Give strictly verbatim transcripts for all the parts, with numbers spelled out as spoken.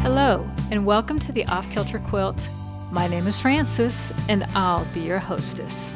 Hello, and welcome to the Off Kilter Quilt. My name is Frances, and I'll be your hostess.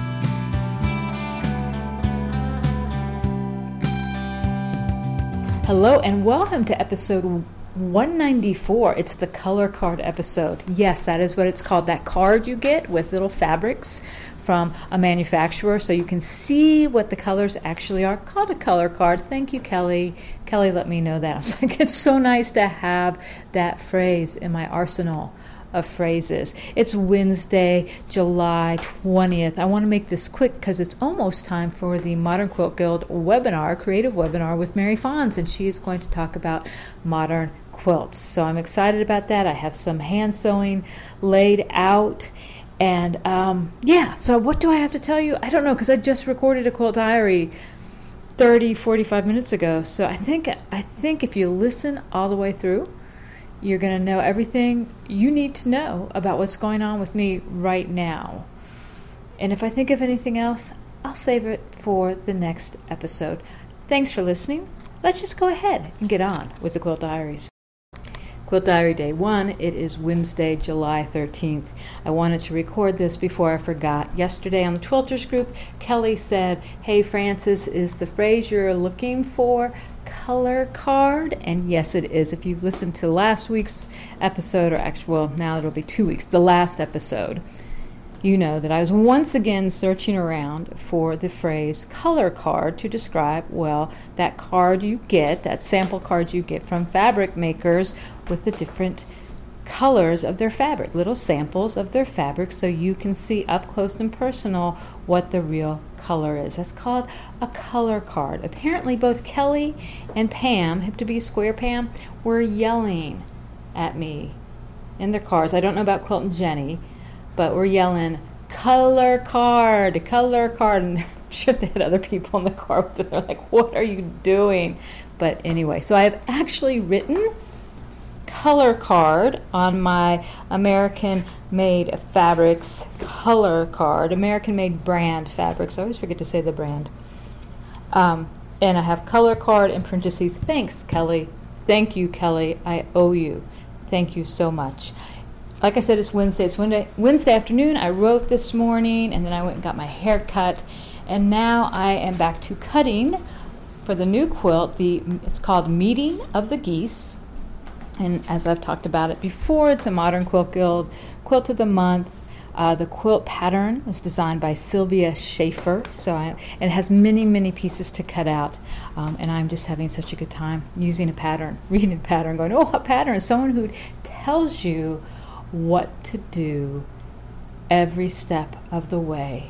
Hello, and welcome to episode one ninety-four. It's the color card episode. Yes, that is what it's called. That card you get with little fabrics from a manufacturer so you can see what the colors actually are, called a color card. Thank you, Kelly. Kelly let me know that. I was like, it's so nice to have that phrase in my arsenal of phrases. It's Wednesday, July twentieth. I want to make this quick because it's almost time for the Modern Quilt Guild webinar, creative webinar with Mary Fons, and she is going to talk about modern quilts. So I'm excited about that. I have some hand sewing laid out. And um, yeah, so what do I have to tell you? I don't know, because I just recorded a quilt diary thirty, forty-five minutes ago. So I think I think if you listen all the way through, you're going to know everything you need to know about what's going on with me right now. And if I think of anything else, I'll save it for the next episode. Thanks for listening. Let's just go ahead and get on with the quilt diaries. Quilt Diary Day one, it is Wednesday, July thirteenth. I wanted to record this before I forgot. Yesterday on the Twilters group, Kelly said, hey, Frances, is the phrase you're looking for color card? And yes, it is. If you've listened to last week's episode, or actually, well, now it'll be two weeks, the last episode, you know that I was once again searching around for the phrase color card to describe, well, that card you get, that sample card you get from fabric makers with the different colors of their fabric, little samples of their fabric so you can see up close and personal what the real color is. That's called a color card. Apparently both Kelly and Pam, hip to be square Pam, were yelling at me in their cars. I don't know about Quilt and Jenny, but we're yelling, color card, color card. And I'm sure they had other people in the car with them. They're like, what are you doing? But anyway, so I have actually written color card on my American Made Fabrics color card, American Made brand fabrics. I always forget to say the brand. Um, and I have color card in parentheses. Thanks, Kelly. Thank you, Kelly. I owe you. Thank you so much. Like I said, it's Wednesday. It's Wednesday, Wednesday afternoon. I wrote this morning, and then I went and got my hair cut. And now I am back to cutting for the new quilt. The It's called Meeting of the Geese. And as I've talked about it before, it's a Modern Quilt Guild Quilt of the Month. Uh, the quilt pattern was designed by Sylvia Schaefer. So I, it has many, many pieces to cut out. Um, and I'm just having such a good time using a pattern, reading a pattern, going, oh, a pattern. Someone who tells you what to do every step of the way.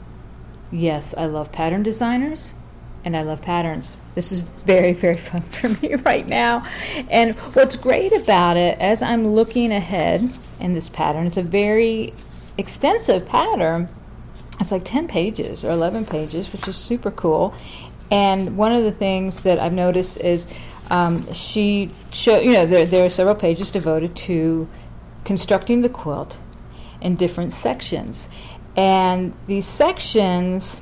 Yes, I love pattern designers and I love patterns. This is very, very fun for me right now. And what's great about it, as I'm looking ahead in this pattern, it's a very extensive pattern. It's like ten pages or eleven pages, which is super cool. And one of the things that I've noticed is um, she show, you know, there, there are several pages devoted to constructing the quilt in different sections. And these sections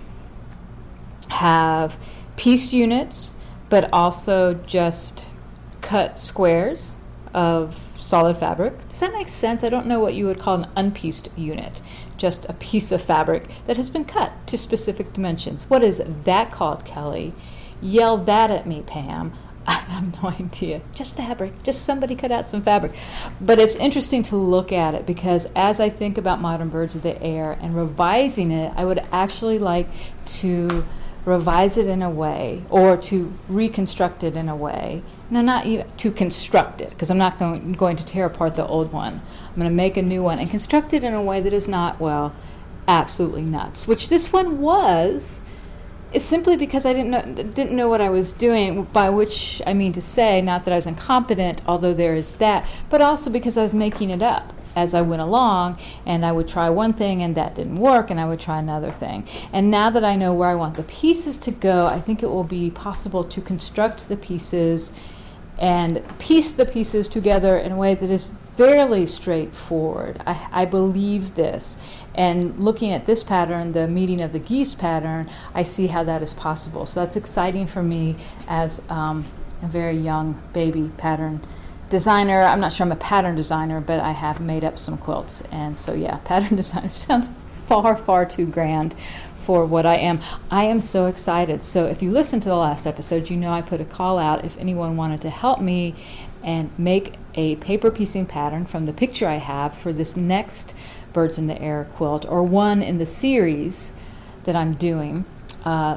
have pieced units, but also just cut squares of solid fabric. Does that make sense? I don't know what you would call an unpieced unit. Just a piece of fabric that has been cut to specific dimensions. What is that called, Kelly? Yell that at me, Pam. I have no idea. Just fabric. Just somebody cut out some fabric. But it's interesting to look at it because as I think about Modern Birds of the Air and revising it, I would actually like to revise it in a way or to reconstruct it in a way. No, not even to construct it because I'm not going, going to tear apart the old one. I'm going to make a new one and construct it in a way that is not, well, absolutely nuts, which this one was. It's simply because I didn't know didn't know what I was doing, by which I mean to say, not that I was incompetent, although there is that, but also because I was making it up as I went along, and I would try one thing and that didn't work, and I would try another thing. And now that I know where I want the pieces to go, I think it will be possible to construct the pieces and piece the pieces together in a way that is fairly straightforward. I, I believe this. And looking at this pattern, the Meeting of the Geese pattern, I see how that is possible. So that's exciting for me as um, a very young baby pattern designer. I'm not sure I'm a pattern designer, but I have made up some quilts. And so, yeah, pattern designer sounds far, far too grand for what I am. I am so excited. So if you listen to the last episode, you know I put a call out if anyone wanted to help me and make a paper piecing pattern from the picture I have for this next Birds in the Air quilt, or one in the series that I'm doing. Uh,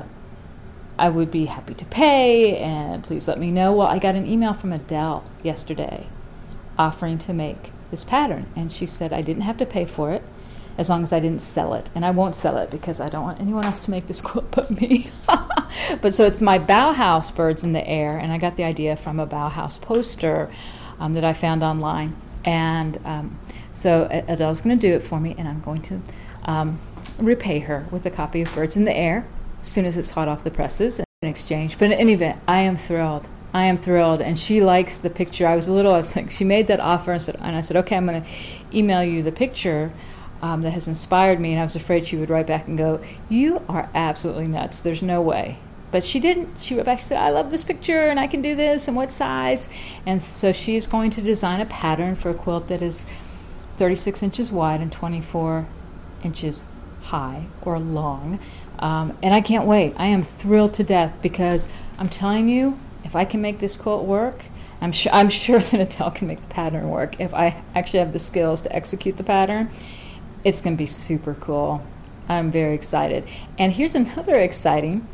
I would be happy to pay, and please let me know. Well, I got an email from Adele yesterday offering to make this pattern, and she said I didn't have to pay for it as long as I didn't sell it. And I won't sell it because I don't want anyone else to make this quilt but me. But so it's my Bauhaus Birds in the Air, and I got the idea from a Bauhaus poster um, that I found online. And um, so Adele's going to do it for me, and I'm going to um, repay her with a copy of Birds in the Air as soon as it's hot off the presses in exchange. But in any event, I am thrilled. I am thrilled, and she likes the picture. I was a little, I was like, she made that offer, and, said, and I said, okay, I'm going to email you the picture um, that has inspired me, and I was afraid she would write back and go, you are absolutely nuts. There's no way. But she didn't. She wrote back, she said, I love this picture, and I can do this, and what size? And so she is going to design a pattern for a quilt that is thirty-six inches wide and twenty-four inches high or long. Um, and I can't wait. I am thrilled to death because I'm telling you, if I can make this quilt work, I'm sure I'm sure that Adele can make the pattern work. If I actually have the skills to execute the pattern, it's going to be super cool. I'm very excited. And here's another exciting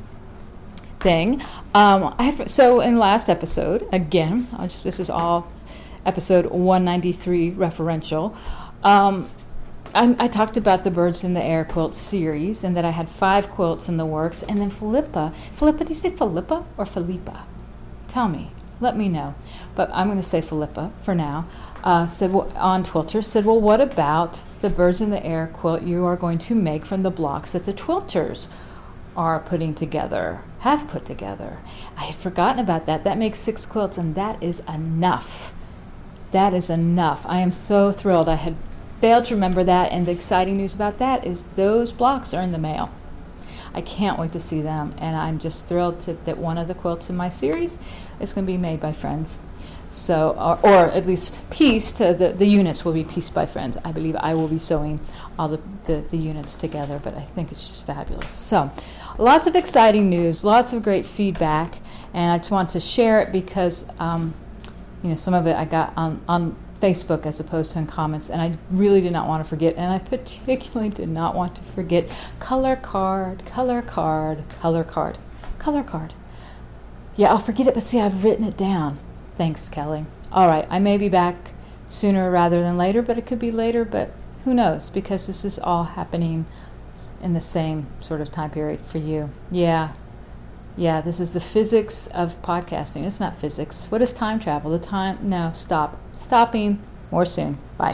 thing. Um, I have, so in last episode, again, I'll just this is all episode one ninety-three referential. Um, I, I talked about the Birds in the Air quilt series, and that I had five quilts in the works. And then Philippa, Philippa, do you say Philippa or Philippa? Tell me, let me know. But I'm going to say Philippa for now. Uh, said well, on Twilter said, well, what about the Birds in the Air quilt you are going to make from the blocks that the Twilters are putting together, have put together? I had forgotten about that. That makes six quilts, and that is enough. That is enough. I am so thrilled. I had failed to remember that, and the exciting news about that is those blocks are in the mail. I can't wait to see them, and I'm just thrilled to, that one of the quilts in my series is going to be made by friends. So, or, or at least pieced, the, the units will be pieced by friends. I believe I will be sewing all the, the, the units together, but I think it's just fabulous. So, lots of exciting news, lots of great feedback, and I just want to share it because, um, you know, some of it I got on, on Facebook as opposed to in comments, and I really did not want to forget, and I particularly did not want to forget color card, color card, color card, color card. Yeah, I'll forget it, but see, I've written it down. Thanks, Kelly. All right, I may be back sooner rather than later, but it could be later, but who knows, because this is all happening in the same sort of time period for you. Yeah, yeah, this is the physics of podcasting. It's not physics. What is time travel? The time, no, stop. Stopping. More soon. Bye.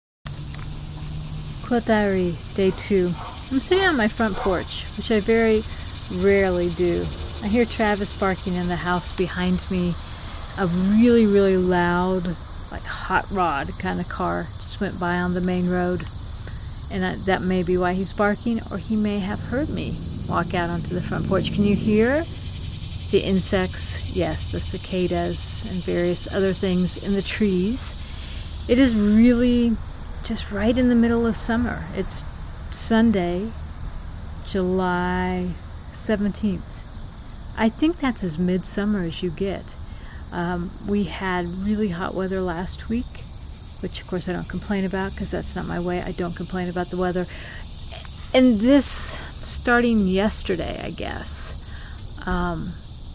Quilt Diary, day two. I'm sitting on my front porch, which I very rarely do. I hear Travis barking in the house behind me. A really, really loud, like hot rod kind of car just went by on the main road. And I, that may be why he's barking, or he may have heard me walk out onto the front porch. Can you hear the insects? Yes, the cicadas and various other things in the trees. It is really just right in the middle of summer. It's Sunday, July seventeenth. I think that's as midsummer as you get. Um, we had really hot weather last week, which of course I don't complain about because that's not my way. I don't complain about the weather. And this, starting yesterday, I guess, um,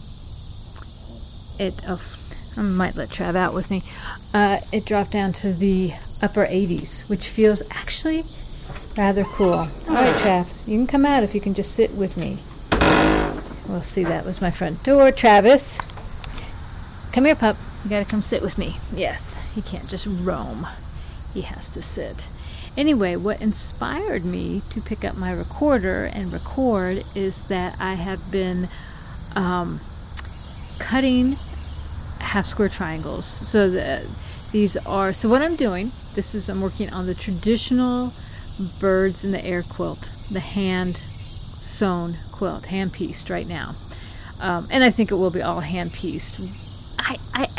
it, oh, I might let Trav out with me, uh, it dropped down to the upper eighties, which feels actually rather cool. All right, Trav, you can come out if you can just sit with me. We'll see, that was my front door. Travis, come here, pup. You gotta come sit with me. Yes, he can't just roam. He has to sit. Anyway, what inspired me to pick up my recorder and record is that I have been um, cutting half square triangles. So the, these are, so what I'm doing, this is, I'm working on the traditional Birds in the Air quilt, the hand sewn quilt, hand pieced right now. Um, and I think it will be all hand pieced. I, I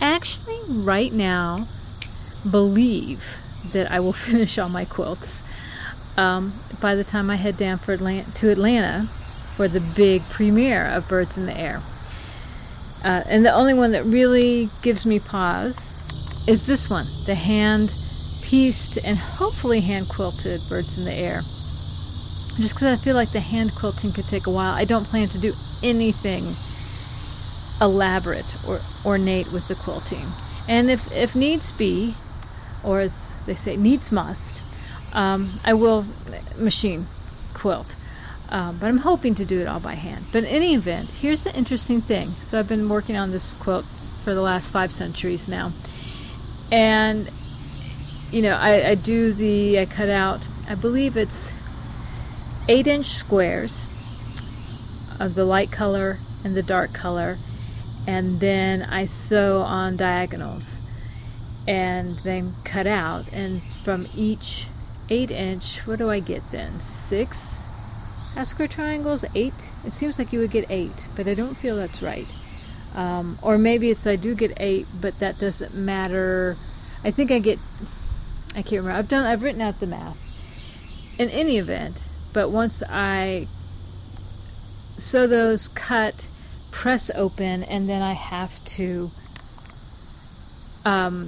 actually right now believe that I will finish all my quilts um, by the time I head down for Atlanta, to Atlanta for the big premiere of Birds in the Air. Uh, and the only one that really gives me pause is this one, the hand-pieced and hopefully hand-quilted Birds in the Air. Just because I feel like the hand quilting could take a while. I don't plan to do anything elaborate or ornate with the quilting. And if, if needs be, or as they say, needs must, um, I will machine quilt. Um, but I'm hoping to do it all by hand. But in any event, here's the interesting thing. So I've been working on this quilt for the last five centuries now. And, you know, I, I do the, I cut out, I believe it's eight inch squares of the light color and the dark color, and then I sew on diagonals and then cut out, and from each eight inch, what do I get then? Six half square triangles? Eight? It seems like you would get eight, but I don't feel that's right. Um, or maybe it's I do get eight, but that doesn't matter. I think I get, I can't remember. I've done, I've written out the math. In any event, but once I sew those, cut, press open, and then I have to, um,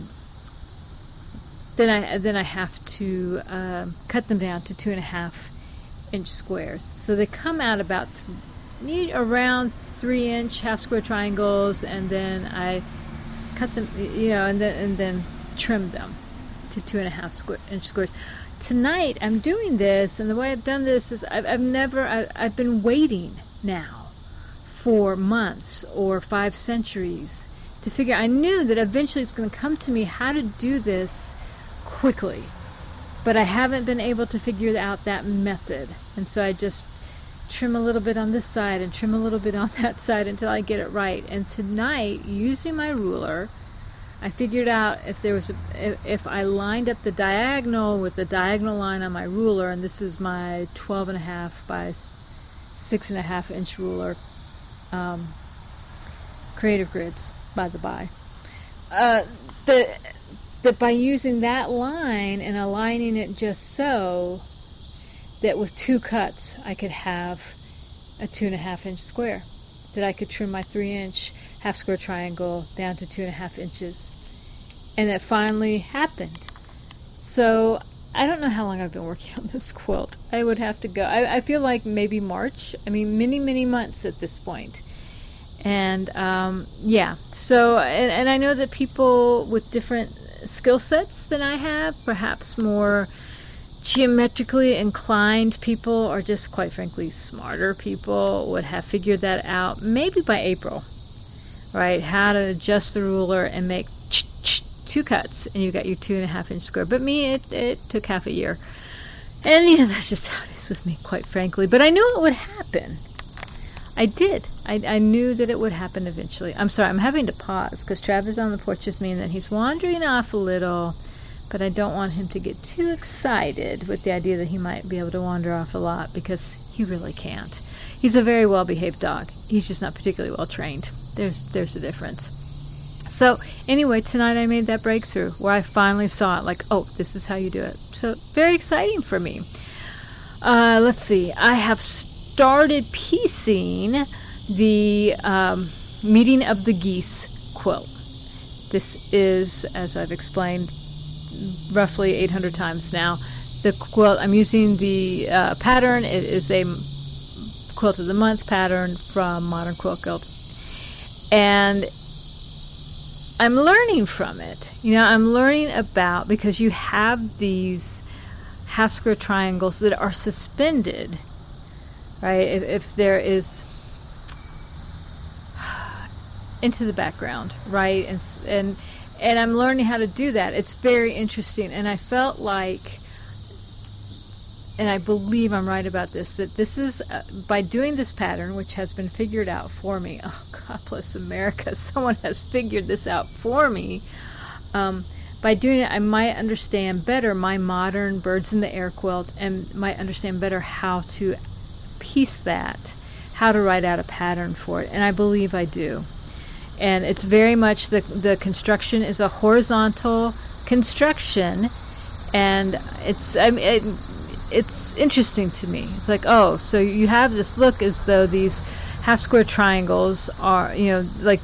then I then I have to um, cut them down to two and a half inch squares. So they come out about th- around three inch half square triangles, and then I cut them, you know, and then and then trim them to two and a half square inch squares. Tonight I'm doing this, and the way I've done this is I've, I've never, I, I've been waiting now for months or five centuries to figure, I knew that eventually it's going to come to me how to do this quickly, but I haven't been able to figure out that method, and so I just trim a little bit on this side and trim a little bit on that side until I get it right. And tonight, using my ruler, I figured out if there was a, if, if I lined up the diagonal with the diagonal line on my ruler, and this is my twelve and a half by six and a half inch ruler, um, Creative Grids, by the by, uh, the, that by using that line and aligning it just so that with two cuts I could have a two and a half inch square, that I could trim my three inch half square triangle down to two and a half inches. And that finally happened. So I don't know how long I've been working on this quilt. I would have to go. I, I feel like maybe March. I mean, many, many months at this point. And um, yeah, so, and, and I know that people with different skill sets than I have, perhaps more geometrically inclined people, or just quite frankly smarter people, would have figured that out maybe by April, right? How to adjust the ruler and make two cuts, and you got your two and a half inch square. But me, it, it took half a year. And, you know, that's just how it is with me, quite frankly. But I knew it would happen. I did. I, I knew that it would happen eventually. I'm sorry, I'm having to pause because Travis is on the porch with me, and then he's wandering off a little. But I don't want him to get too excited with the idea that he might be able to wander off a lot, because he really can't. He's a very well-behaved dog. He's just not particularly well-trained. There's there's a difference. So anyway, tonight I made that breakthrough where I finally saw it, like, oh, this is how you do it. So very exciting for me. Uh, let's see. I have started piecing the um, Meeting of the Geese quilt. This is, as I've explained roughly eight hundred times now, the quilt. I'm using the uh, pattern. It is a Quilt of the Month pattern from Modern Quilt Guild. And I'm learning from it. You know, I'm learning about, because you have these half square triangles that are suspended, right? If, if there is into the background, right? And and and I'm learning how to do that. It's very interesting, and I felt like, and I believe I'm right about this, that this is, uh, by doing this pattern, which has been figured out for me, oh, God bless America, someone has figured this out for me. Um, by doing it, I might understand better my modern Birds in the Air quilt, and might understand better how to piece that, how to write out a pattern for it, and I believe I do. And it's very much, the, the construction is a horizontal construction, and it's, I mean, it, it's interesting to me. It's like, oh, so you have this look as though these half square triangles are, you know, like,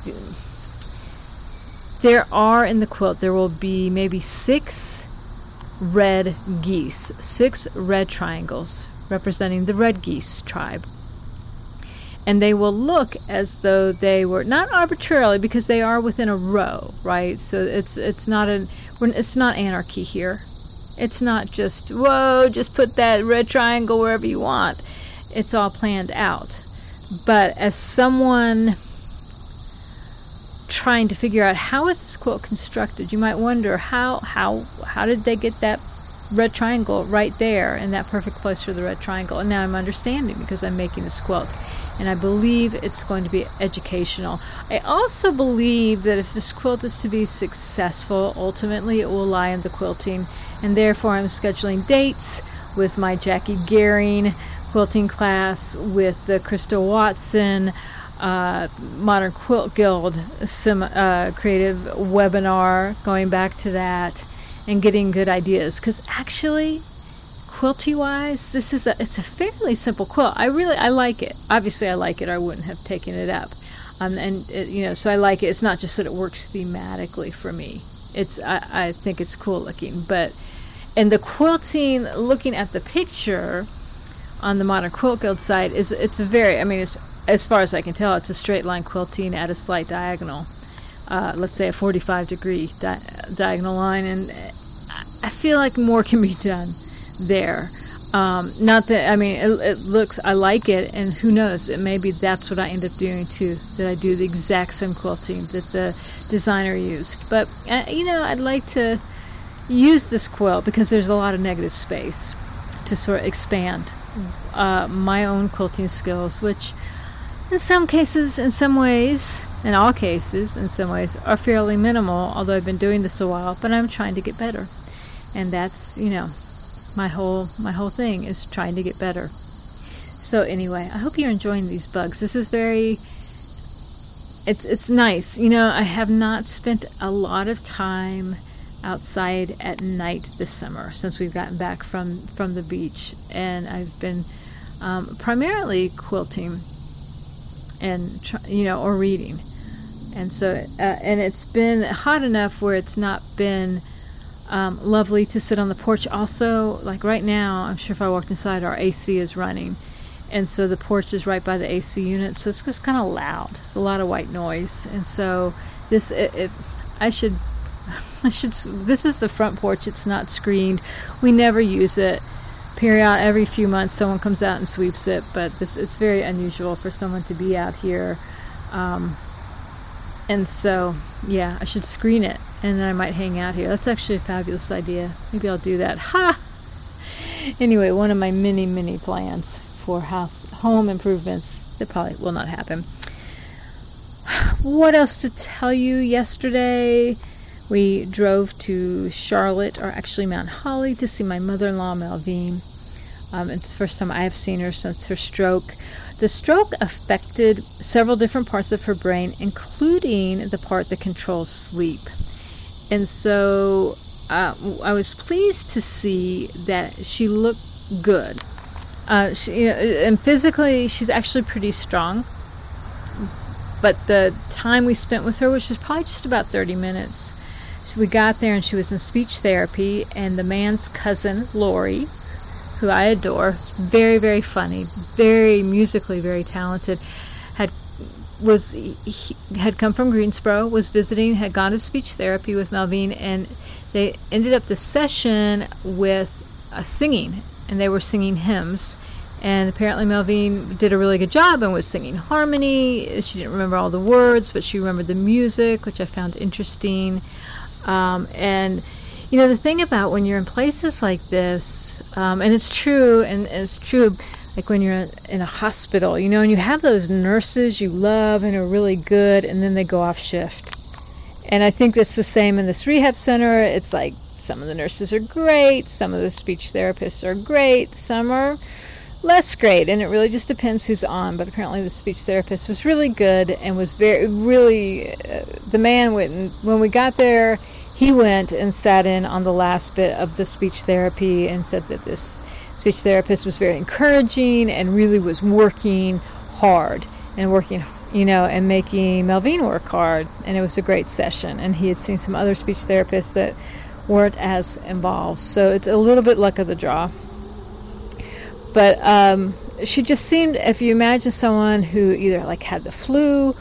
there are in the quilt, there will be maybe six red geese, six red triangles representing the red geese tribe. And they will look as though they were, not arbitrarily, because they are within a row, right? So it's it's not an it's not anarchy here. It's not just, whoa, just put that red triangle wherever you want. It's all planned out. But as someone trying to figure out how is this quilt constructed, you might wonder how how how did they get that red triangle right there in that perfect place for the red triangle? And now I'm understanding, because I'm making this quilt. And I believe it's going to be educational. I also believe that if this quilt is to be successful, ultimately it will lie in the quilting. And therefore I'm scheduling dates with my Jackie Gehring quilting class, with the Crystal Watson uh, Modern Quilt Guild sim, uh, creative webinar, going back to that and getting good ideas. Because actually, quilty wise, this is a it's a fairly simple quilt. I really I like it. Obviously I like it, or I wouldn't have taken it up. Um, and it, you know, so I like it. It's not just that it works thematically for me. It's I, I think it's cool looking. But and the quilting, looking at the picture on the Modern Quilt Guild site, is it's a very I mean it's as far as I can tell, it's a straight line quilting at a slight diagonal. Uh, let's say a forty-five degree di- diagonal line, and I feel like more can be done there. Um, not that, I mean, it, it looks, I like it, and who knows, it maybe that's what I end up doing too, that I do the exact same quilting that the designer used. But, uh, you know, I'd like to use this quilt because there's a lot of negative space to sort of expand uh, my own quilting skills, which in some cases, in some ways, in all cases, in some ways, are fairly minimal, although I've been doing this a while, but I'm trying to get better. And that's, you know, my whole my whole thing is trying to get better. So anyway, I hope you're enjoying these bugs. This is very, it's it's nice. You know, I have not spent a lot of time outside at night this summer since we've gotten back from, from the beach. And I've been um, primarily quilting and, you know, or reading. And so, uh, and it's been hot enough where it's not been Um, lovely to sit on the porch. Also, like right now, I'm sure if I walked inside, our A C is running, and so the porch is right by the A C unit, so it's just kind of loud. It's a lot of white noise, and so this, it, it, I should, I should. This is the front porch. It's not screened. We never use it. Period. Every few months, someone comes out and sweeps it, but this, it's very unusual for someone to be out here, um, and so yeah, I should screen it. And then I might hang out here. That's actually a fabulous idea. Maybe I'll do that. Ha! Anyway, one of my many, many plans for house home improvements that probably will not happen. What else to tell you? Yesterday, we drove to Charlotte, or actually Mount Holly, to see my mother-in-law, Malvine. Um, it's the first time I have seen her since her stroke. The stroke affected several different parts of her brain, including the part that controls sleep. And so uh, I was pleased to see that she looked good. Uh, she, and physically, she's actually pretty strong. But the time we spent with her, which was probably just about thirty minutes, we got there and she was in speech therapy, and the man's cousin, Lori, who I adore, very, very funny, very musically very talented, had was he had come from Greensboro, was visiting, had gone to speech therapy with Malvine, and they ended up the session with uh, singing, and they were singing hymns. And apparently Malvine did a really good job and was singing harmony. She didn't remember all the words, but she remembered the music, which I found interesting. Um, and you know, the thing about when you're in places like this, um, and it's true, and, and it's true, like when you're in a hospital, you know, and you have those nurses you love and are really good, and then they go off shift. And I think that's the same in this rehab center. It's like some of the nurses are great, some of the speech therapists are great, some are less great, and it really just depends who's on. But apparently the speech therapist was really good and was very, really, uh, the man went, and when we got there, he went and sat in on the last bit of the speech therapy and said that this speech therapist was very encouraging and really was working hard and working, you know, and making Melvin work hard. And it was a great session. And he had seen some other speech therapists that weren't as involved. So it's a little bit luck of the draw. But um, she just seemed, if you imagine someone who either like had the flu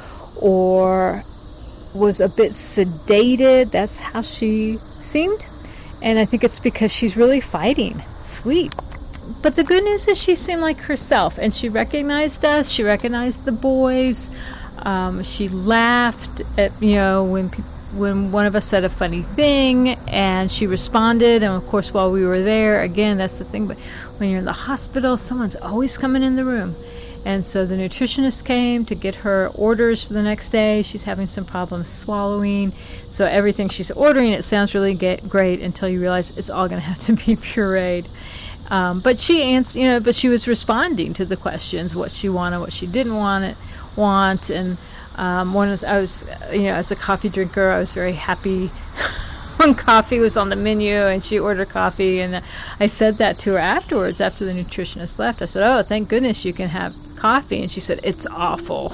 or was a bit sedated, that's how she seemed. And I think it's because she's really fighting sleep. But the good news is she seemed like herself, and she recognized us, she recognized the boys, um, she laughed at, you know, when people, when one of us said a funny thing, and she responded. And of course, while we were there, again, that's the thing, but when you're in the hospital, someone's always coming in the room. And so the nutritionist came to get her orders for the next day. She's having some problems swallowing. So everything she's ordering, it sounds really get, great until you realize it's all going to have to be pureed. Um, but she answered, you know, but she was responding to the questions, what she wanted, what she didn't want it, want. And um, one of the, I was, you know, as a coffee drinker, I was very happy when coffee was on the menu and she ordered coffee. And I said that to her afterwards, after the nutritionist left. I said, "Oh, thank goodness you can have coffee." And she said, "It's awful."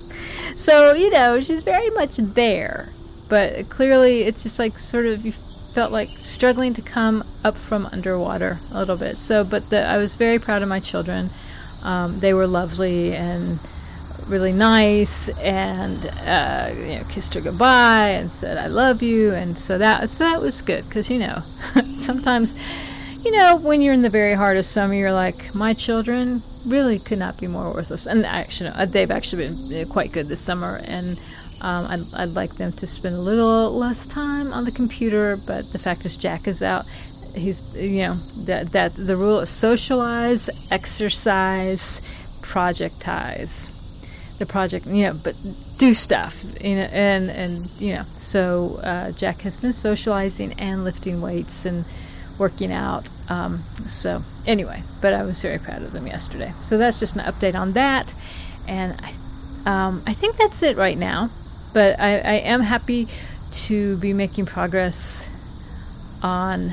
So, you know, she's very much there, but clearly it's just like sort of, you felt like struggling to come up from underwater a little bit. So, but the, I was very proud of my children. Um, they were lovely and really nice, and uh, you know, kissed her goodbye and said, "I love you." And so that, so that was good, because, you know, sometimes, you know, when you're in the very heart of summer, you're like, my children really could not be more worthless. And actually, no, they've actually been quite good this summer, and um, I'd, I'd like them to spend a little less time on the computer. But the fact is, Jack is out. He's, you know, that that the rule is socialize, exercise, projectize. The project, you know, but do stuff, you know, and and you know. So uh, Jack has been socializing and lifting weights and working out. Um, so anyway, but I was very proud of them yesterday. So that's just an update on that, and I, um, I think that's it right now. But I, I am happy to be making progress on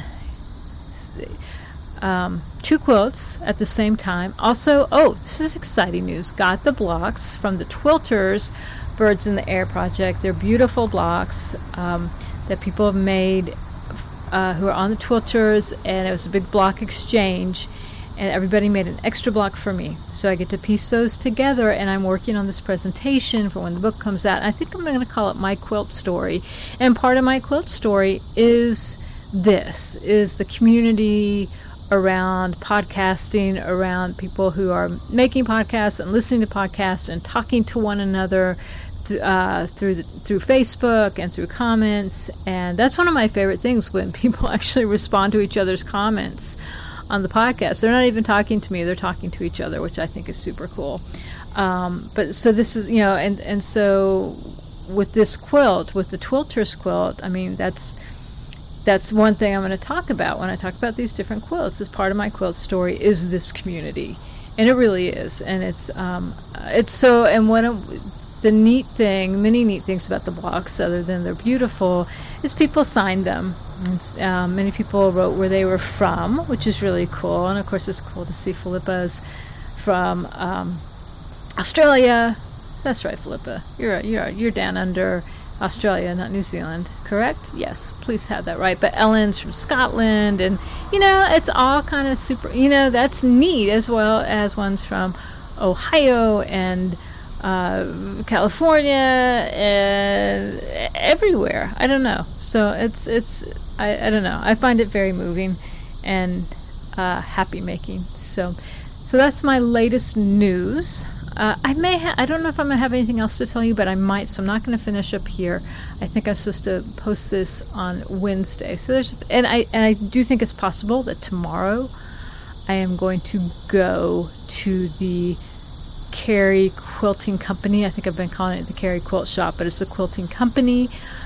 um, two quilts at the same time. Also, oh, this is exciting news. Got the blocks from the Twilters Birds in the Air project. They're beautiful blocks um, that people have made uh, who are on the Twilters, and it was a big block exchange, and everybody made an extra block for me. So I get to piece those together, and I'm working on this presentation for when the book comes out. I think I'm going to call it My Quilt Story. And part of My Quilt Story is this, is the community around podcasting, around people who are making podcasts and listening to podcasts and talking to one another th- uh, through the, through Facebook and through comments. And that's one of my favorite things, when people actually respond to each other's comments on the podcast. They're not even talking to me, they're talking to each other, which I think is super cool. Um, but so this is, you know, and, and so with this quilt, with the Twilters quilt, I mean, that's That's one thing I'm going to talk about when I talk about these different quilts. As part of my quilt story is this community, and it really is. And it's um, it's so. And one of the neat thing, many neat things about the blocks, other than they're beautiful, is people signed them. And, um, many people wrote where they were from, which is really cool. And of course, it's cool to see Philippa's from um, Australia. That's right, Philippa. You're you're you're down under Australia, not New Zealand, correct? Yes, please have that right. But Ellen's from Scotland, and, you know, it's all kind of super, you know, that's neat, as well as ones from Ohio and uh, California and everywhere. I don't know. So it's, it's I, I don't know. I find it very moving and uh, happy making. So, so that's my latest news. Uh, I may ha- I don't know if I'm going to have anything else to tell you, but I might, so I'm not going to finish up here. I think I'm supposed to post this on Wednesday. So there's, and I and I do think it's possible that tomorrow I am going to go to the Carrie Quilting Company. I think I've been calling it the Carrie Quilt Shop, but it's a quilting company,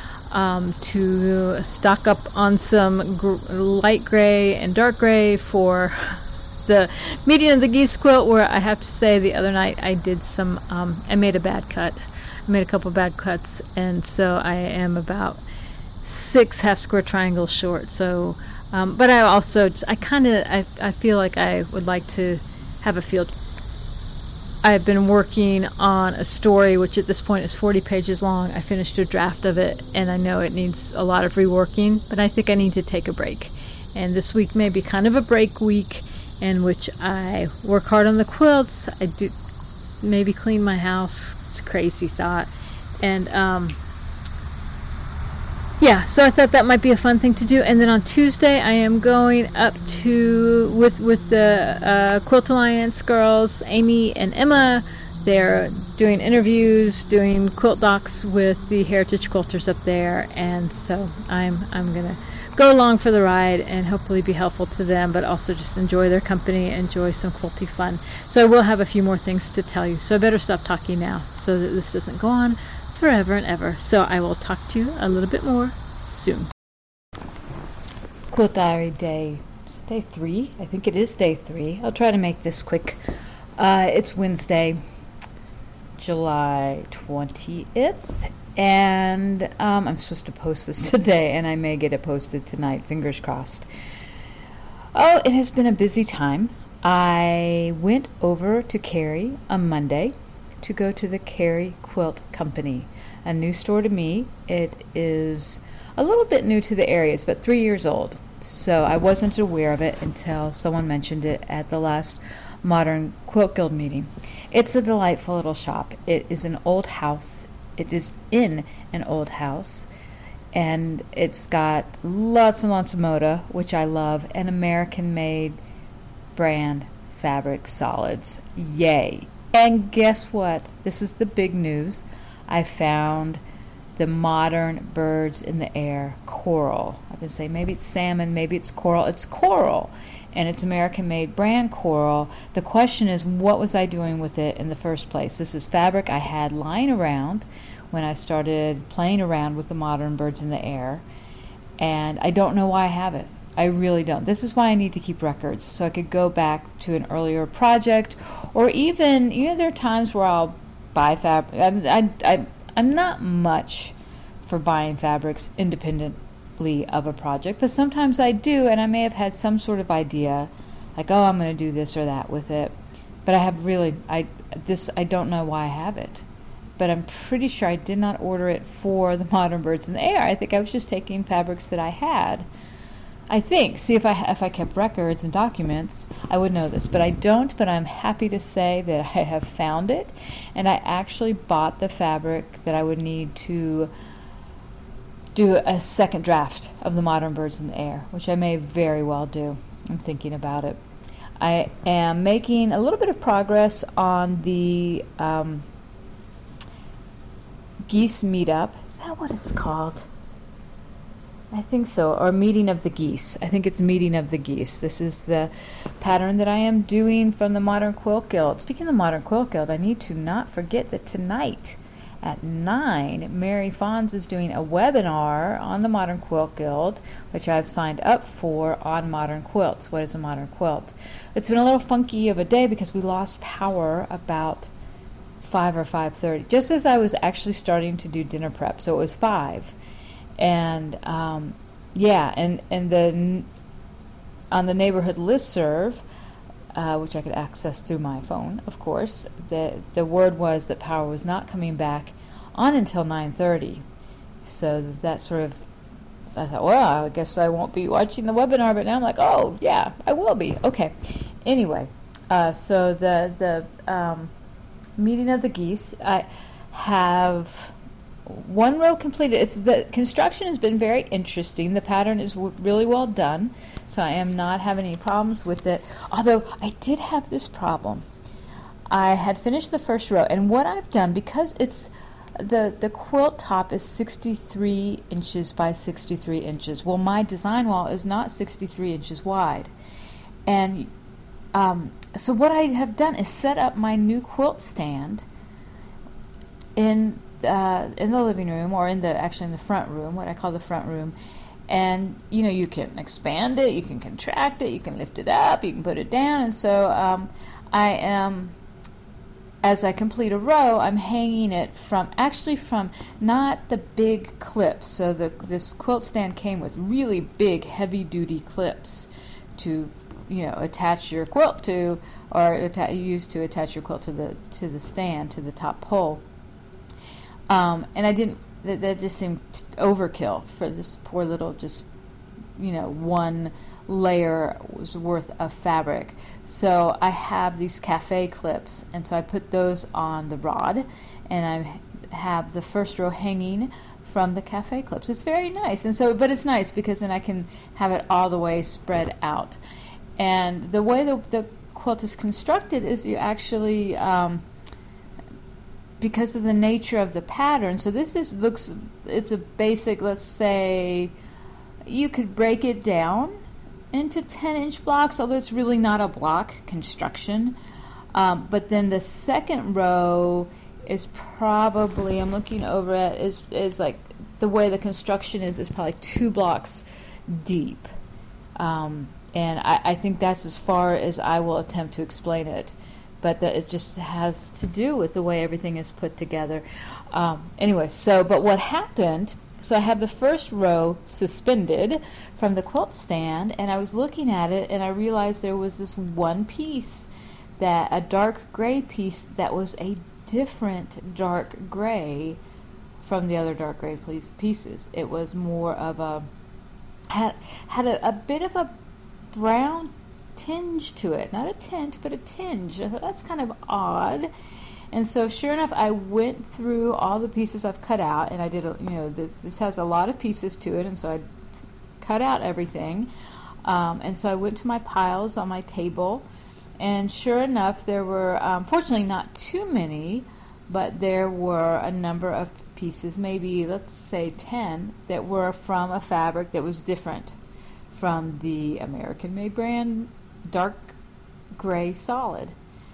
um, to stock up on some gr- light gray and dark gray for the Meeting of the Geese quilt, where I have to say the other night I did some, um, I made a bad cut. I made a couple bad cuts, and so I am about six half square triangles short. So, um, but I also, I kind of, I, I feel like I would like to have a field. I've been working on a story, which at this point is forty pages long. I finished a draft of it, and I know it needs a lot of reworking, but I think I need to take a break. And this week may be kind of a break week in which I work hard on the quilts. I do maybe clean my house. It's a crazy thought. And, um, yeah, so I thought that might be a fun thing to do. And then on Tuesday, I am going up to, with with the uh, Quilt Alliance girls, Amy and Emma. They're doing interviews, doing quilt docs with the heritage quilters up there. And so I'm, I'm going to go along for the ride and hopefully be helpful to them, but also just enjoy their company, enjoy some quilty fun. So I will have a few more things to tell you. So I better stop talking now so that this doesn't go on forever and ever. So I will talk to you a little bit more soon. Quilt Diary day, is it day three? I think it is day three. I'll try to make this quick. Uh, it's Wednesday, July twentieth, and um, I'm supposed to post this today, and I may get it posted tonight, fingers crossed. Oh, it has been a busy time. I went over to Cary on Monday to go to the Cary Quilt Company, a new store to me. It is a little bit new to the area. It's about three years old, so I wasn't aware of it until someone mentioned it at the last Modern Quilt Guild meeting. It's a delightful little shop. It is an old house. It is in an old house, and it's got lots and lots of Moda, which I love, and American-made brand fabric solids. Yay! And guess what? This is the big news. I found the Modern Birds in the Air coral. I've been saying maybe it's salmon, maybe it's coral. It's coral, and it's American-made brand coral. The question is, what was I doing with it in the first place? This is fabric I had lying around when I started playing around with the Modern Birds in the Air, and I don't know why I have it. I really don't. This is why I need to keep records, so I could go back to an earlier project, or even, you know, there are times where I'll buy fabric. I, I, I, I'm not much for buying fabrics independently of a project, but sometimes I do, and I may have had some sort of idea, like, oh, I'm going to do this or that with it, but I have really, I this I don't know why I have it, but I'm pretty sure I did not order it for the Modern Birds in the Air. I think I was just taking fabrics that I had. I think, see, if I if I kept records and documents, I would know this, but I don't. But I'm happy to say that I have found it, and I actually bought the fabric that I would need to do a second draft of the Modern Birds in the Air, which I may very well do. I'm thinking about it. I am making a little bit of progress on the um, geese meetup. Is that what it's called? I think so, or Meeting of the Geese. I think it's Meeting of the Geese. This is the pattern that I am doing from the Modern Quilt Guild. Speaking of the Modern Quilt Guild, I need to not forget that tonight at nine, Mary Fons is doing a webinar on the Modern Quilt Guild, which I've signed up for, on modern quilts. What is a modern quilt? It's been a little funky of a day because we lost power about five or five thirty, just as I was actually starting to do dinner prep, so it was five. And um, yeah, and and the on the neighborhood listserv, uh, which I could access through my phone, of course, the the word was that power was not coming back on until nine thirty. So that sort of, I thought, well, I guess I won't be watching the webinar. But now I'm like, oh yeah, I will be. Okay. Anyway, uh, so the the um, Meeting of the Geese, I have one row completed. It's the construction has been very interesting. The pattern is w- really well done, so I am not having any problems with it. Although I did have this problem. I had finished the first row, and what I've done, because it's the the quilt top is sixty-three inches by sixty-three inches. Well, my design wall is not sixty-three inches wide, and um, so what I have done is set up my new quilt stand in Uh, in the living room, or in the actually in the front room, what I call the front room, And, you know, you can expand it, you can contract it, you can lift it up, you can put it down. And so um, I am, as I complete a row, I'm hanging it from, actually from not the big clips. So the this quilt stand came with really big, heavy-duty clips to, you know, attach your quilt to, or atta- use to attach your quilt to the to the stand, to the top pole. Um, and I didn't. That, that just seemed overkill for this poor little, just, you know, one layer was worth of fabric. So I have these cafe clips, and so I put those on the rod, and I have the first row hanging from the cafe clips. It's very nice, and so, but it's nice because then I can have it all the way spread out. And the way the, the quilt is constructed is you actually, um, because of the nature of the pattern, so this is looks, it's a basic, let's say, you could break it down into ten inch blocks, although it's really not a block construction. Um, but then the second row is probably, I'm looking over at, is, is like, the way the construction is, is probably two blocks deep. Um, and I, I think that's as far as I will attempt to explain it. But that it just has to do with the way everything is put together. Um, anyway, so, but what happened, so I have the first row suspended from the quilt stand, and I was looking at it, and I realized there was this one piece, that a dark gray piece that was a different dark gray from the other dark gray pieces. It was more of a, had, had a, a bit of a brown tinge to it, not a tint, but a tinge. I thought that's kind of odd. And so sure enough, I went through all the pieces I've cut out, and I did, a, you know, the, this has a lot of pieces to it, and so I cut out everything. Um, and so I went to my piles on my table, and sure enough, there were, um, fortunately not too many, but there were a number of pieces, maybe let's say ten, that were from a fabric that was different from the American-made brand dark gray solid.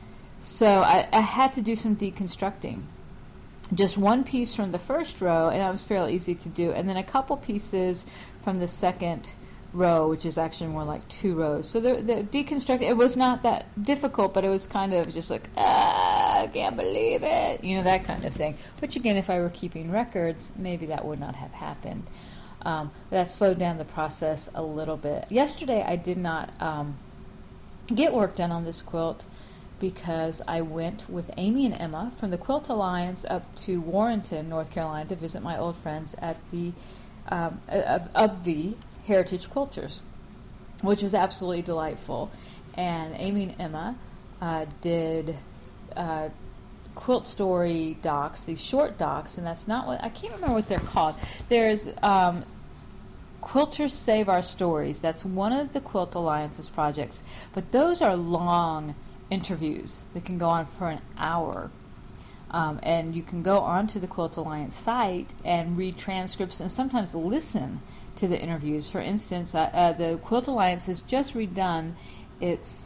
So I, I had to do some deconstructing. Just one piece from the first row, and that was fairly easy to do, and then a couple pieces from the second row, which is actually more like two rows. So the, the deconstructing, it was not that difficult, but it was kind of just like, ah, I can't believe it, you know, that kind of thing. Which again, if I were keeping records, maybe that would not have happened. Um, that slowed down the process a little bit. Yesterday, I did not um, get work done on this quilt because I went with Amy and Emma from the Quilt Alliance up to Warrenton, North Carolina, to visit my old friends at the um, of, of the Heritage Quilters, which was absolutely delightful. And Amy and Emma uh, did uh, quilt story docs, these short docs, and that's not what, I can't remember what they're called. There's um, Quilters Save Our Stories. That's one of the Quilt Alliance's projects, but those are long interviews that can go on for an hour. Um, and you can go onto the Quilt Alliance site and read transcripts and sometimes listen to the interviews. For instance, uh, uh, the Quilt Alliance has just redone its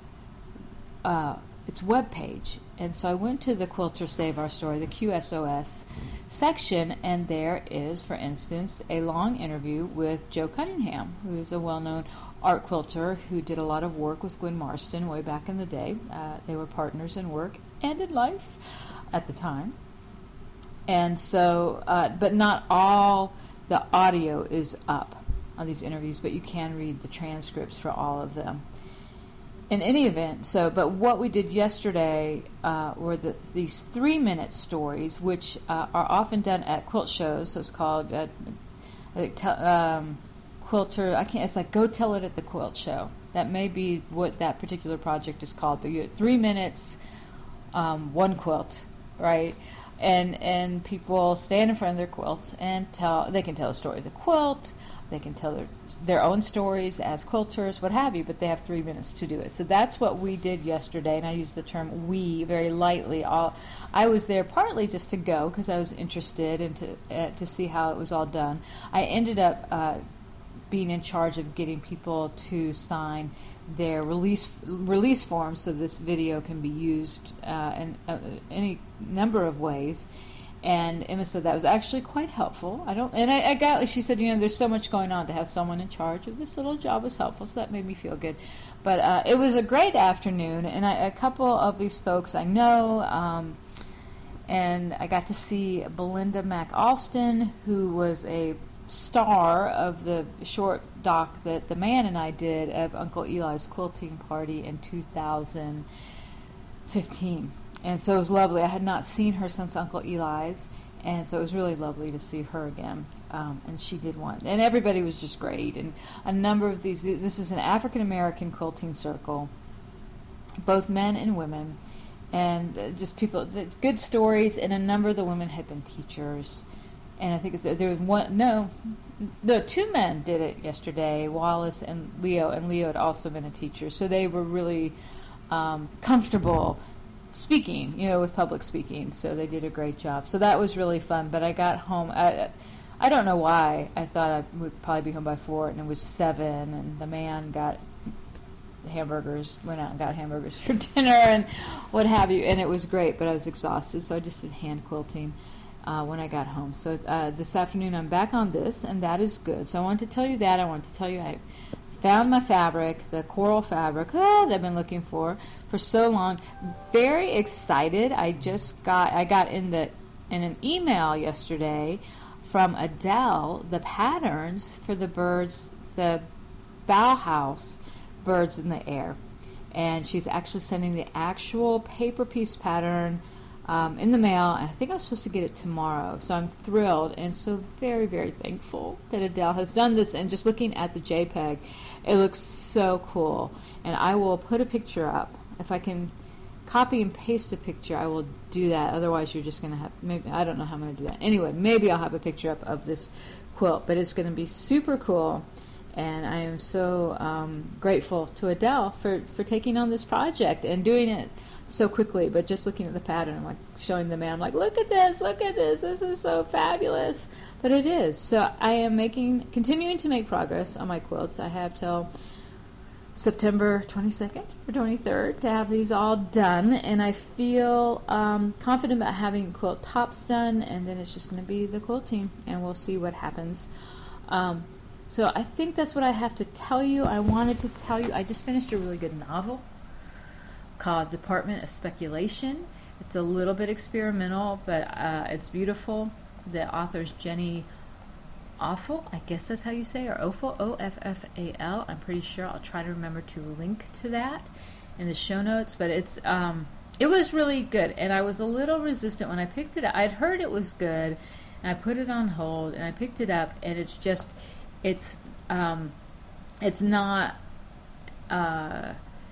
uh, its web page, and so I went to the Quilters Save Our Story, the Q S O S section, and there is, for instance, a long interview with Joe Cunningham, who is a well-known art quilter who did a lot of work with Gwen Marston way back in the day. Uh, they were partners in work and in life at the time. And so, uh, but not all the audio is up on these interviews, but you can read the transcripts for all of them. In any event, so, but what we did yesterday uh, were the, these three-minute stories, which uh, are often done at quilt shows. So it's called uh, I think te- um, Quilter, I can't, it's like Go Tell It at the Quilt Show. That may be what that particular project is called, but you have three minutes, um, one quilt, right? And and people stand in front of their quilts and tell, they can tell a story of the quilt, they can tell their, their own stories as quilters, what have you, but they have three minutes to do it. So that's what we did yesterday, and I use the term we very lightly. All, I was there partly just to go because I was interested and to, uh, to see how it was all done. I ended up uh, being in charge of getting people to sign their release release forms so this video can be used uh, in uh, any number of ways. And Emma said that was actually quite helpful. I don't, and I, I got. She said, you know, there's so much going on, to have someone in charge of this little job was helpful. So that made me feel good. But uh, it was a great afternoon, and I, a couple of these folks I know, um, and I got to see Belinda McAlston, who was a star of the short doc that the man and I did of Uncle Eli's quilting party in two thousand fifteen. And so it was lovely. I had not seen her since Uncle Eli's, and so it was really lovely to see her again. Um, and she did one. And everybody was just great. And a number of these, this is an African-American quilting circle, both men and women, and uh, just people, the, good stories, and a number of the women had been teachers. And I think th- there was one, no, no, two men did it yesterday, Wallace and Leo, and Leo had also been a teacher. So they were really um, comfortable speaking, you know, with public speaking, so they did a great job. So that was really fun. But I got home, I, I don't know why, I thought I would probably be home by four, and it was seven, and the man got hamburgers, went out and got hamburgers for dinner, and what have you, and it was great, but I was exhausted, so I just did hand quilting uh, when I got home. So uh, this afternoon I'm back on this, and that is good. So I wanted to tell you that. I wanted to tell you I found my fabric, the coral fabric ah, that I've been looking for for so long. Very excited. I just got I got in the in an email yesterday from Adele the patterns for the birds, the Bauhaus birds in the air, and she's actually sending the actual paper piece pattern um, in the mail. And I think I'm supposed to get it tomorrow, so I'm thrilled and so very, very thankful that Adele has done this. And just looking at the JPEG, it looks so cool, and I will put a picture up. If I can copy and paste a picture, I will do that. Otherwise, you're just going to have, maybe, I don't know how I'm going to do that. Anyway, maybe I'll have a picture up of this quilt, but it's going to be super cool. And I am so um, grateful to Adele for, for taking on this project and doing it so quickly. But just looking at the pattern, like showing the man, I'm like, look at this, look at this, this is so fabulous. But it is. So I am making, continuing to make progress on my quilts. I have till September twenty-second or twenty-third to have these all done, and I feel um, confident about having quilt tops done, and then it's just going to be the quilting, and we'll see what happens. Um, so I think that's what I have to tell you. I wanted to tell you, I just finished a really good novel called Department of Speculation. It's a little bit experimental, but uh, it's beautiful. The author's Jenny Offal, I guess that's how you say, or Offal, O F F A L. I'm pretty sure. I'll try to remember to link to that in the show notes. But it's um, it was really good, and I was a little resistant when I picked it up. I'd heard it was good, and I put it on hold, and I picked it up, and it's just, it's um, it's not, uh,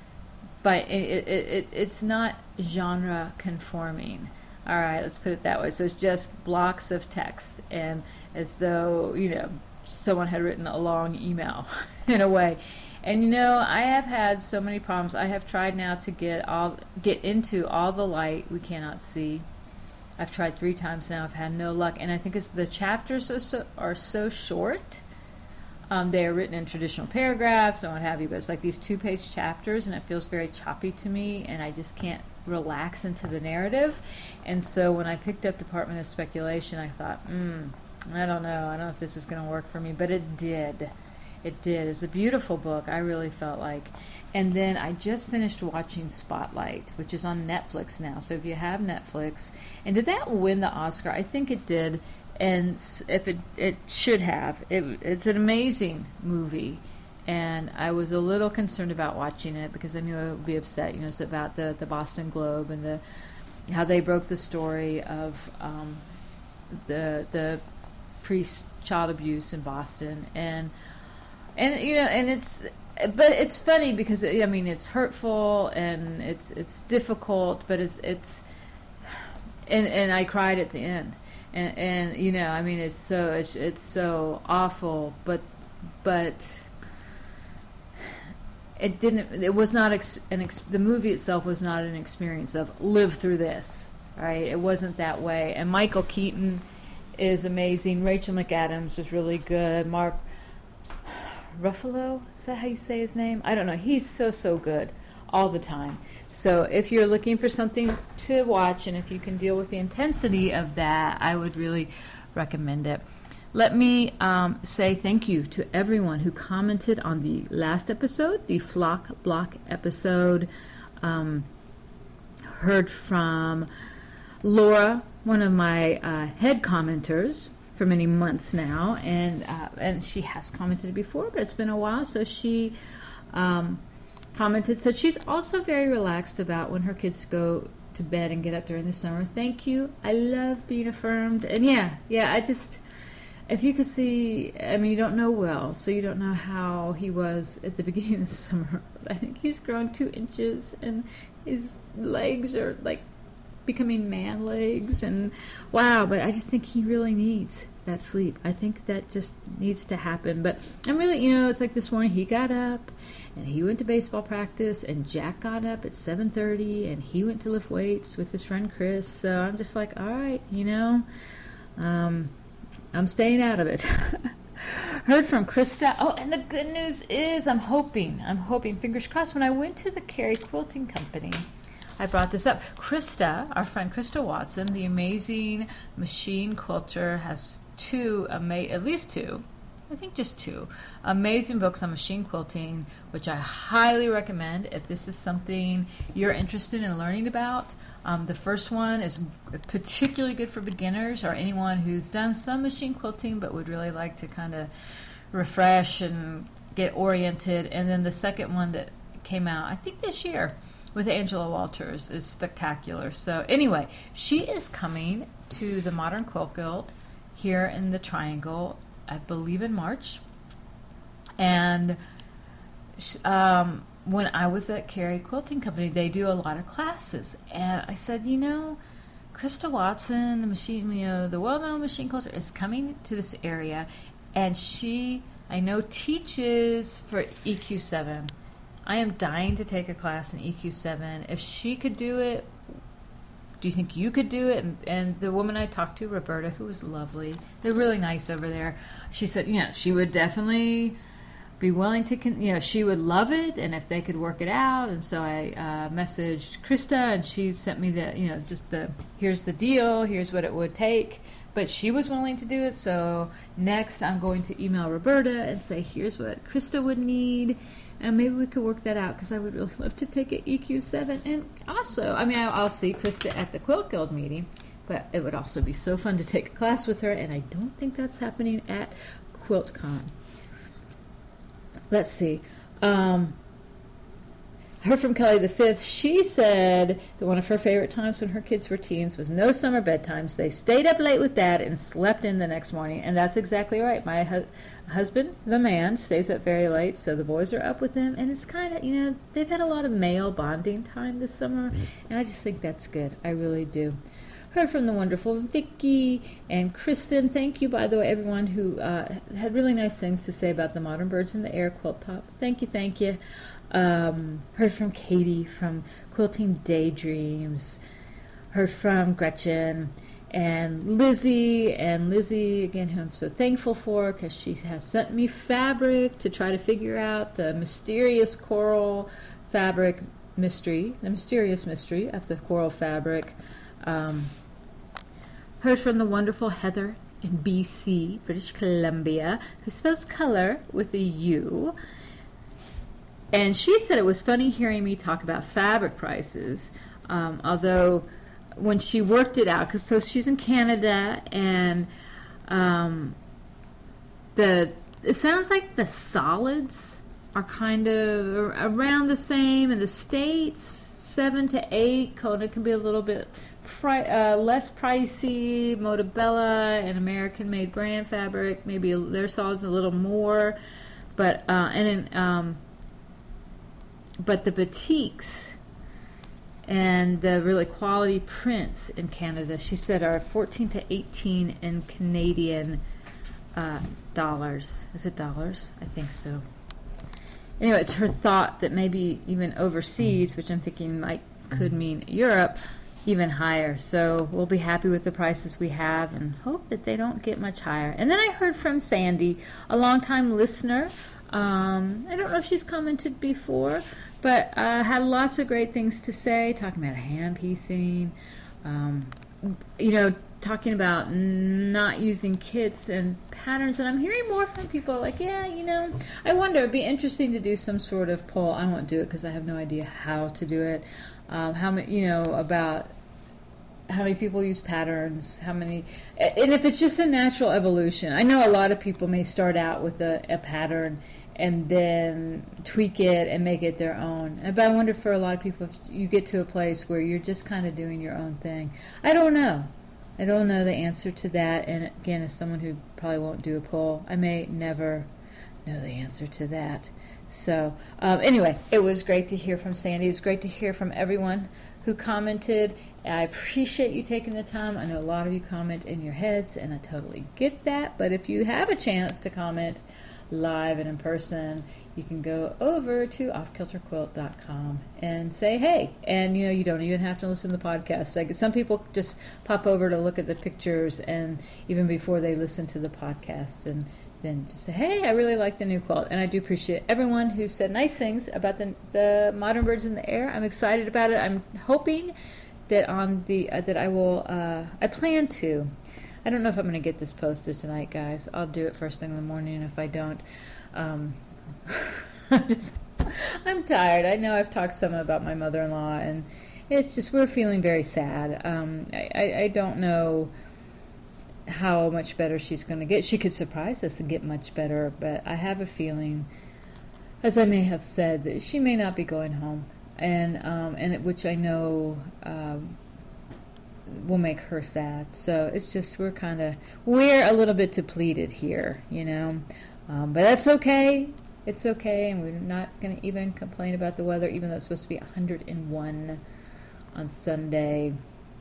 but it, it, it it's not genre conforming. All right, let's put it that way. So it's just blocks of text, and as though, you know, someone had written a long email in a way. And, you know, I have had so many problems. I have tried now to get all get into All the Light We Cannot See. I've tried three times now. I've had no luck. And I think it's the chapters are so, are so short. Um, they are written in traditional paragraphs and what have you, but it's like these two-page chapters, and it feels very choppy to me, and I just can't relax into the narrative. And so when I picked up Department of Speculation, I thought, hmm, I don't know. I don't know if this is going to work for me, but it did. It did. It's a beautiful book, I really felt like. And then I just finished watching Spotlight, which is on Netflix now. So if you have Netflix, and did that win the Oscar? I think it did. And if it it should have. It, it's an amazing movie. And I was a little concerned about watching it because I knew I would be upset. You know, it's about the, the Boston Globe and the how they broke the story of um, the the priest child abuse in Boston, and and you know, and it's but it's funny because I mean it's hurtful and it's it's difficult, but it's it's and and I cried at the end, and and you know, I mean it's so it's it's so awful, but but. It didn't. It was not ex, an ex, the movie itself was not an experience of live through this, right? It wasn't that way. And Michael Keaton is amazing. Rachel McAdams was really good. Mark Ruffalo, is that how you say his name? I don't know. He's so so good. all the time. So if you're looking for something to watch, and if you can deal with the intensity of that, I would really recommend it. Let me um, say thank you to everyone who commented on the last episode, the Flock Block episode. Um, heard from Laura, one of my uh, head commenters for many months now, and uh, and she has commented before, but it's been a while, so she um, commented, said she's also very relaxed about when her kids go to bed and get up during the summer. Thank you. I love being affirmed. And yeah, yeah, I just... If you could see, I mean, you don't know well, so you don't know how he was at the beginning of the summer. But I think he's grown two inches, and his legs are like becoming man legs. And wow, but I just think he really needs that sleep. I think that just needs to happen. But I'm really, you know, it's like this morning he got up, and he went to baseball practice, and Jack got up at seven thirty, and he went to lift weights with his friend Chris. So I'm just like, all right, you know, um... I'm staying out of it. Heard from Krista. Oh, and the good news is I'm hoping, I'm hoping, fingers crossed, when I went to the Carey Quilting Company, I brought this up. Krista, our friend Krista Watson, the amazing machine quilter, has two, ama- at least two, I think just two, amazing books on machine quilting, which I highly recommend if this is something you're interested in learning about. Um, the first one is particularly good for beginners or anyone who's done some machine quilting but would really like to kind of refresh and get oriented. And then the second one that came out, I think this year, with Angela Walters, is spectacular. So anyway, she is coming to the Modern Quilt Guild here in the Triangle, I believe in March. And um, when I was at Carey Quilting Company, they do a lot of classes. And I said, you know, Krista Watson, the machine, you know, the well-known machine quilter, is coming to this area. And she, I know, teaches for E Q seven. I am dying to take a class in E Q seven. If she could do it, do you think you could do it? And, and the woman I talked to, Roberta, who was lovely, they're really nice over there, she said, you know, she would definitely be willing to, con- you know, she would love it, and if they could work it out. And so I uh, messaged Krista, and she sent me the, you know, just the, here's the deal, here's what it would take. But she was willing to do it, so next I'm going to email Roberta and say, here's what Krista would need, and maybe we could work that out, because I would really love to take an E Q seven. And also, I mean, I'll see Krista at the Quilt Guild meeting, but it would also be so fun to take a class with her, and I don't think that's happening at QuiltCon. Let's see. Um, heard from Kelly the Fifth. She said that one of her favorite times when her kids were teens was no summer bedtimes. They stayed up late with Dad and slept in the next morning. And that's exactly right. My hu- husband, the man, stays up very late, so the boys are up with them. And it's kind of, you know, they've had a lot of male bonding time this summer, and I just think that's good. I really do. Heard from the wonderful Vicky and Kristen. Thank you, by the way, everyone who uh, had really nice things to say about the Modern Birds in the Air quilt top. Thank you, thank you. Um, heard from Katie from Quilting Daydreams. Heard from Gretchen and Lizzie. And Lizzie, again, who I'm so thankful for, because she has sent me fabric to try to figure out the mysterious coral fabric mystery, the mysterious mystery of the coral fabric. Um, heard from the wonderful Heather in B C, British Columbia, who spells color with a U. And she said it was funny hearing me talk about fabric prices, um, although when she worked it out, because so she's in Canada, and um, the it sounds like the solids are kind of around the same in the States, seven to eight. Kona can be a little bit pri- uh, less pricey. Motabella and American-made brand fabric, maybe their solids a little more, but uh, and in um, but the batiks and the really quality prints in Canada, she said, are fourteen to eighteen in Canadian uh, dollars. Is it dollars? I think so. Anyway, it's her thought that maybe even overseas, which I'm thinking might could mean Europe, even higher. So we'll be happy with the prices we have and hope that they don't get much higher. And then I heard from Sandy, a longtime listener Um, I don't know if she's commented before, but uh, had lots of great things to say, talking about hand piecing, um, you know, talking about not using kits and patterns. And I'm hearing more from people like, yeah, you know, I wonder, it'd be interesting to do some sort of poll. I won't do it because I have no idea how to do it. Um, how many, you know, about how many people use patterns, how many, and if it's just a natural evolution. I know a lot of people may start out with a, a pattern and then tweak it and make it their own. But I wonder for a lot of people, if you get to a place where you're just kind of doing your own thing. I don't know. I don't know the answer to that. And again, as someone who probably won't do a poll, I may never know the answer to that. So um, anyway, it was great to hear from Sandy. It was great to hear from everyone who commented. I appreciate you taking the time. I know a lot of you comment in your heads, and I totally get that. But if you have a chance to comment live and in person, you can go over to off kilter quilt dot com and say hey. And you know, you don't even have to listen to the podcast. Like, some people just pop over to look at the pictures, and even before they listen to the podcast, and then just say, hey, I really like the new quilt. And I do appreciate everyone who said nice things about the the Modern Birds in the Air. I'm excited about it. I'm hoping that on the uh, that I will uh, I plan to. I don't know if I'm going to get this posted tonight, guys. I'll do it first thing in the morning. And if I don't, um, I'm just I'm tired. I know I've talked some about my mother-in-law, and it's just we're feeling very sad. Um, I, I, I don't know how much better she's going to get. She could surprise us and get much better, but I have a feeling, as I may have said, that she may not be going home, and um, and it, which I know um, will make her sad. So it's just we're kind of we're a little bit depleted here, you know, um, but that's okay. It's okay, and we're not going to even complain about the weather, even though it's supposed to be one hundred one on Sunday.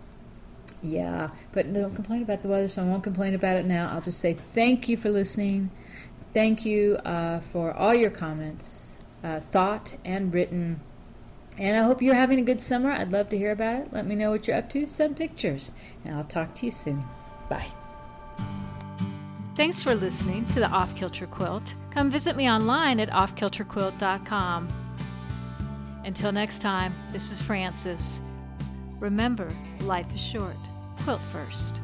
Yeah, but don't complain about the weather, so I won't complain about it now. I'll just say thank you for listening. Thank you uh, for all your comments, uh, thought and written. And I hope you're having a good summer. I'd love to hear about it. Let me know what you're up to. Send pictures. And I'll talk to you soon. Bye. Thanks for listening to the Off Kilter Quilt. Come visit me online at off kilter quilt dot com. Until next time, this is Frances. Remember, life is short. Quilt first.